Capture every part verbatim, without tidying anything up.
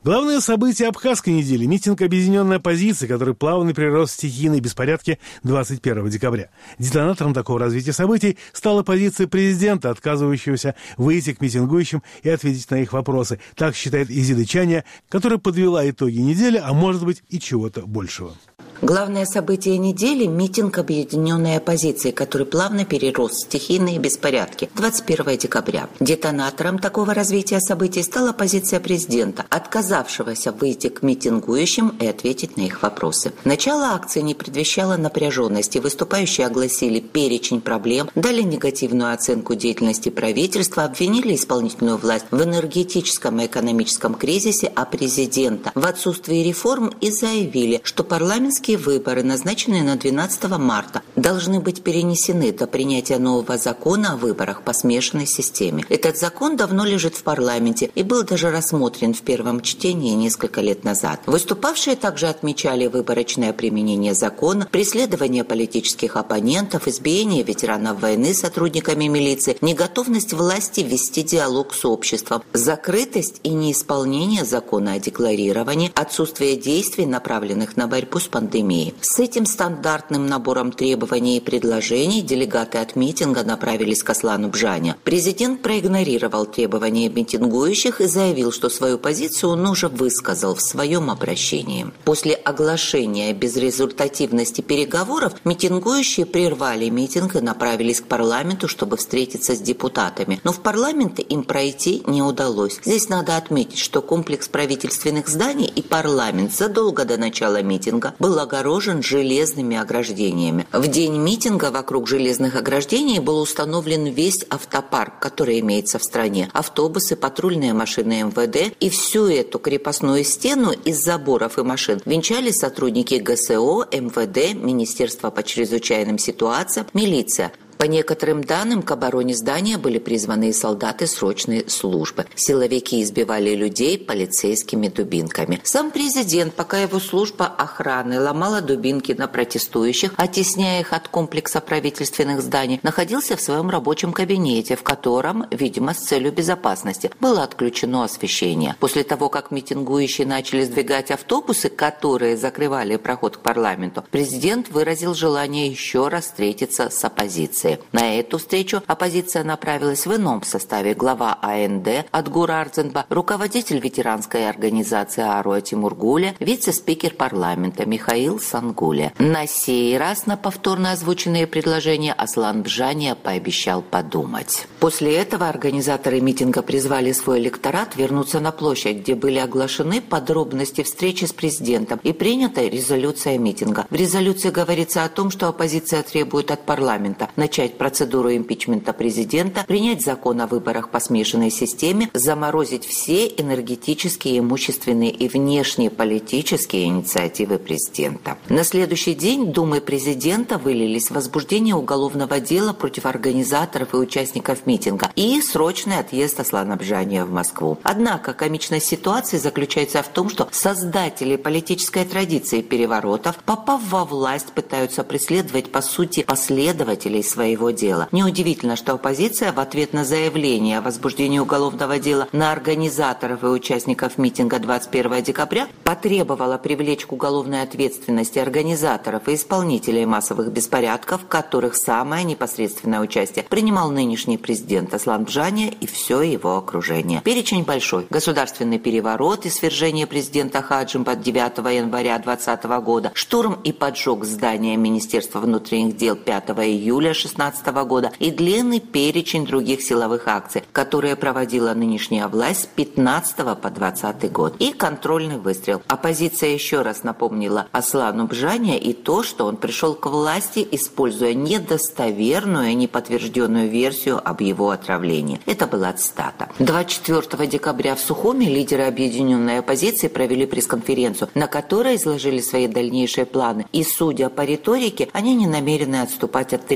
Главное событие абхазской недели – митинг «Объединенная оппозиция», который плавно перерос в стихийные беспорядки двадцать первого декабря. Детонатором такого развития событий стала позиция президента, отказывающегося выйти к митингующим и ответить на их вопросы. Так считает Изида Чаня, которая подвела итоги недели, а может быть и чего-то большего. Главное событие недели – митинг объединенной оппозиции, который плавно перерос в стихийные беспорядки двадцать первого декабря. Детонатором такого развития событий стала позиция президента, отказавшегося выйти к митингующим и ответить на их вопросы. Начало акции не предвещало напряженности. Выступающие огласили перечень проблем, дали негативную оценку деятельности правительства, обвинили исполнительную власть в энергетическом и экономическом кризисе, а президента в отсутствии реформ и заявили, что парламентские выборы, назначенные на двенадцатого марта, должны быть перенесены до принятия нового закона о выборах по смешанной системе. Этот закон давно лежит в парламенте и был даже рассмотрен в первом чтении несколько лет назад. Выступавшие также отмечали выборочное применение закона, преследование политических оппонентов, избиение ветеранов войны сотрудниками милиции, неготовность власти вести диалог с обществом, закрытость и неисполнение закона о декларировании, отсутствие действий, направленных на борьбу с пандемией. С этим стандартным набором требований и предложений делегаты от митинга направились к Аслану Бжане. Президент проигнорировал требования митингующих и заявил, что свою позицию он уже высказал в своем обращении. После оглашения безрезультативности переговоров митингующие прервали митинг и направились к парламенту, чтобы встретиться с депутатами. Но в парламент им пройти не удалось. Здесь надо отметить, что комплекс правительственных зданий и парламент задолго до начала митинга был огорожен железными ограждениями. В день митинга вокруг железных ограждений был установлен весь автопарк, который имеется в стране. Автобусы, патрульные машины эм вэ дэ и всю эту крепостную стену из заборов и машин венчали сотрудники гэ эс о, эм вэ дэ, Министерства по чрезвычайным ситуациям, милиция. По некоторым данным, к обороне здания были призваны и солдаты срочной службы. Силовики избивали людей полицейскими дубинками. Сам президент, пока его служба охраны ломала дубинки на протестующих, оттесняя их от комплекса правительственных зданий, находился в своем рабочем кабинете, в котором, видимо, с целью безопасности, было отключено освещение. После того, как митингующие начали сдвигать автобусы, которые закрывали проход к парламенту, президент выразил желание еще раз встретиться с оппозицией. На эту встречу оппозиция направилась в ином составе: глава а эн дэ Адгур Ардзенба, руководитель ветеранской организации Аруа Тимургуля, вице-спикер парламента Михаил Сангуля. На сей раз на повторно озвученные предложения Аслан Бжане пообещал подумать. После этого организаторы митинга призвали свой электорат вернуться на площадь, где были оглашены подробности встречи с президентом и принята резолюция митинга. В резолюции говорится о том, что оппозиция требует от парламента начать процедуру импичмента президента, принять закон о выборах по смешанной системе, заморозить все энергетические, имущественные и внешние политические инициативы президента. На следующий день Думой президента вылились в возбуждение уголовного дела против организаторов и участников митинга и срочный отъезд Аслана Бжане в Москву. Однако комичность ситуации заключается в том, что создатели политической традиции переворотов, попав во власть, пытаются преследовать по сути последователей своей его дела. Неудивительно, что оппозиция в ответ на заявление о возбуждении уголовного дела на организаторов и участников митинга двадцать первого декабря потребовала привлечь к уголовной ответственности организаторов и исполнителей массовых беспорядков, в которых самое непосредственное участие принимал нынешний президент Аслан Бжане и все его окружение. Перечень большой. Государственный переворот и свержение президента Хаджимба девятого января двадцатого года, штурм и поджог здания Министерства внутренних дел пятого июля шестнадцатого года и длинный перечень других силовых акций, которые проводила нынешняя власть с пятнадцатого по двадцатый год. И контрольный выстрел. Оппозиция еще раз напомнила Аслану Бжане и то, что он пришел к власти, используя недостоверную и неподтвержденную версию об его отравлении. Это была цитата. двадцать четвёртого декабря в Сухуми лидеры объединенной оппозиции провели пресс-конференцию, на которой изложили свои дальнейшие планы. И, судя по риторике, они не намерены отступать от требований,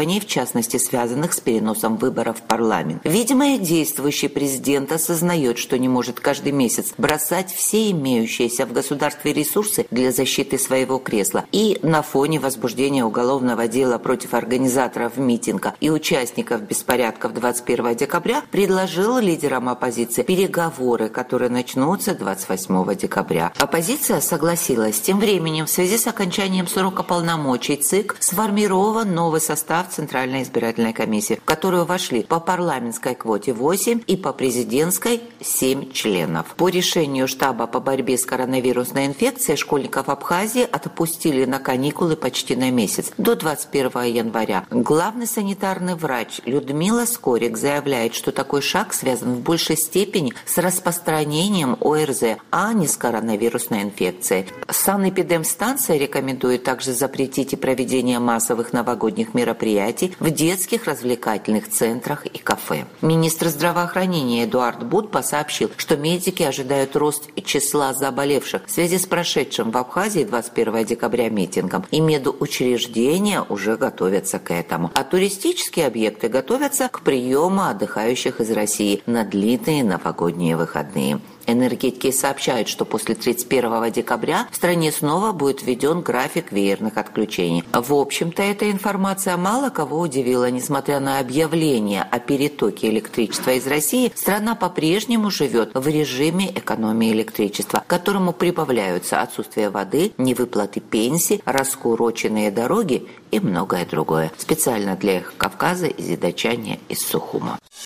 требований, в частности связанных с переносом выборов в парламент. Видимо, и действующий президент осознает, что не может каждый месяц бросать все имеющиеся в государстве ресурсы для защиты своего кресла. И на фоне возбуждения уголовного дела против организаторов митинга и участников беспорядков двадцать первого декабря предложил лидерам оппозиции переговоры, которые начнутся двадцать восьмого декабря. Оппозиция согласилась. Тем временем, в связи с окончанием срока полномочий ЦИК сформирован новый состав Центральной избирательной комиссии, в которую вошли по парламентской квоте восемь и по президентской семь членов. По решению штаба по борьбе с коронавирусной инфекцией школьников Абхазии отпустили на каникулы почти на месяц, до двадцать первого января. Главный санитарный врач Людмила Скорик заявляет, что такой шаг связан в большей степени с распространением ОРЗ, а не с коронавирусной инфекцией. Санэпидемстанция рекомендует также запретить и проведение массовых новогодних мероприятий в детских развлекательных центрах и кафе. Министр здравоохранения Эдуард Будпа сообщил, что медики ожидают рост числа заболевших в связи с прошедшим в Абхазии двадцать первого декабря митингом, и медучреждения уже готовятся к этому. А туристические объекты готовятся к приему отдыхающих из России на длинные новогодние выходные. Энергетики сообщают, что после тридцать первого декабря в стране снова будет введен график веерных отключений. В общем-то, эта информация мало кого удивила. Несмотря на объявление о перетоке электричества из России, страна по-прежнему живет в режиме экономии электричества, к которому прибавляются отсутствие воды, невыплаты пенсий, раскуроченные дороги и многое другое. Специально для Эхо Кавказа из Идачания из Сухума.